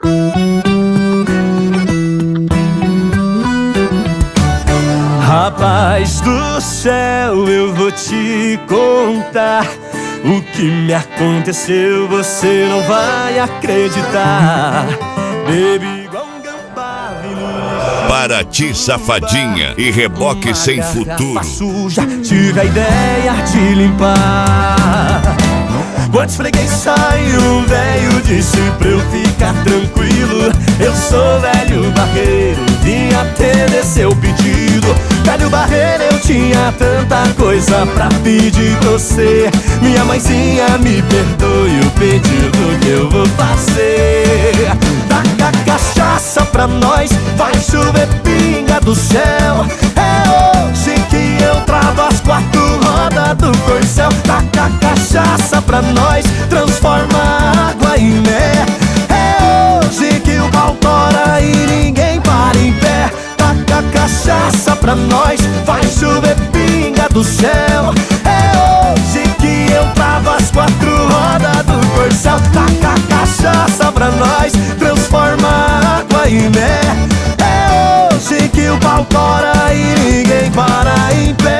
Rapaz do céu, eu vou te contar o que me aconteceu, você não vai acreditar. Bebi igual um gambá, vi no lixo. Paraty Safadinha e reboque sem futuro. Suja, tive a ideia de limpar. Quando esfreguei saiu um velho, disse pra eu ficar tranquilo. Eu sou velho barreiro, vim atender seu pedido. Velho barreiro, eu tinha tanta coisa pra pedir pra você. Minha mãezinha, me perdoe o pedido que eu vou fazer. Taca cachaça pra nós, vai chover pinga do céu. É hoje que eu travo as quatro rodas do corcel. Taca cachaça pra nós, transforma a água em mel. É hoje que o pau tora e ninguém para em pé. Taca cachaça pra nós, vai chover pinga do céu. É hoje que eu travo as quatro rodas do corcel. Taca cachaça pra nós, transforma a água em mel. É hoje que o pau tora e ninguém para em pé.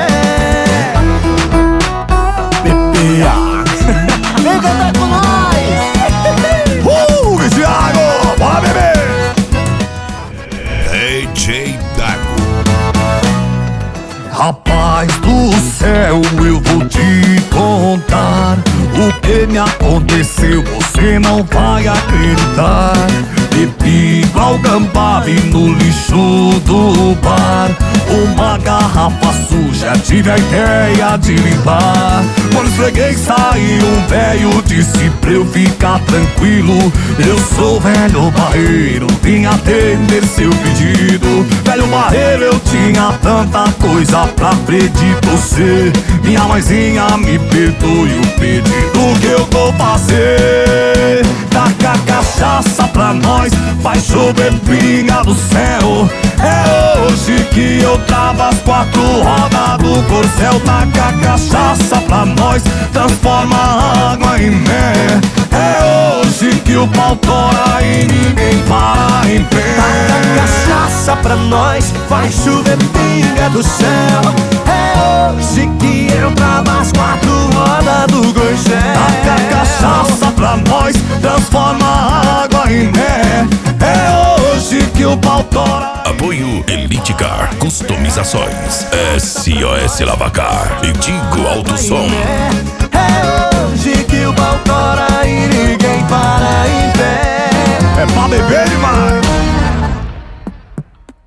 Vem cantar com nós! Thiago, bora beber! DJ Dago. Rapaz do céu, eu vou te contar o que me aconteceu, você não vai acreditar. Bebi igual gambá, vi no lixo do bar uma garrafa suja, tive a ideia de limpar. Quando esfreguei saiu um velho, disse pra eu ficar tranquilo. Eu sou velho barreiro, vim atender seu pedido. Velho barreiro, eu tinha tanta coisa pra pedir pra você. Minha mãezinha, me perdoe o pedido que eu vou fazer. Taca cachaça pra nós, vai chover pinga do céu. É hoje que eu travo as quatro rodas do corcel. Taca cachaça pra nós, transforma a água em mel. É hoje que o pau tora e ninguém para em pé. Taca cachaça pra nós, vai chover pinga do céu. É hoje que eu travo as quatro rodas do corcel. Taca cachaça pra nós, transforma a água em mel. É hoje que o pau tora. Apoio Elite Car, customizações, SOS Lavacar e Tigo Alto Som. É hoje que o pau tora e ninguém para em pé. É pra beber demais.